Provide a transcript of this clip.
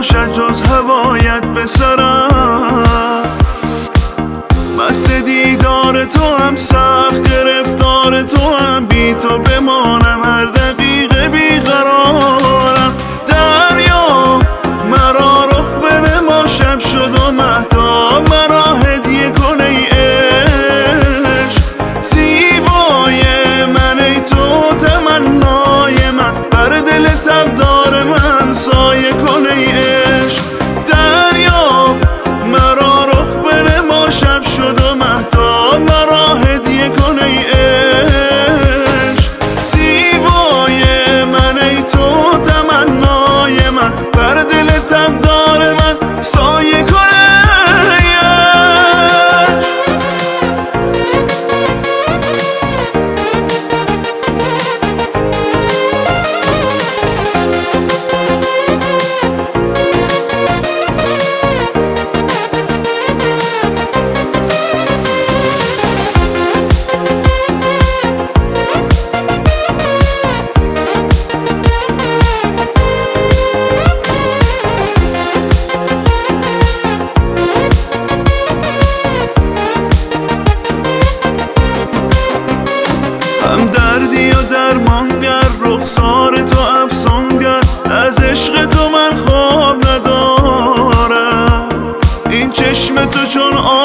باشد جز هوایت به سرم. مست دیدار تو هم، سخت گرفتار تو هم، بی تو بمانم هر دقیقه بیقرارم. دریا مرا رخ بده، ما شب شد و مهتاب، مرا هدیه کن ای عشق. زیبای من ای تو، تمنای من، بر دل تبدار من سایه کن ای عشق. دریا مرا رخ بده، ما شب شد و مهتاب، مرا هدیه کن ای عشق. زیبای من ای تو، تمنای من، بر دل تبدار من سایه کن ای عشق. هم دردی و درمانگر، رخسار تو افسانگر، از عشق تو من خواب ندارم. این چشم تو چون